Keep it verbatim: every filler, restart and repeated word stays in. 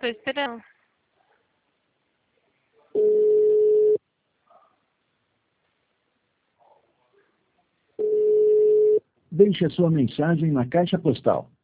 Tô esperando. Deixe a sua mensagem na caixa postal.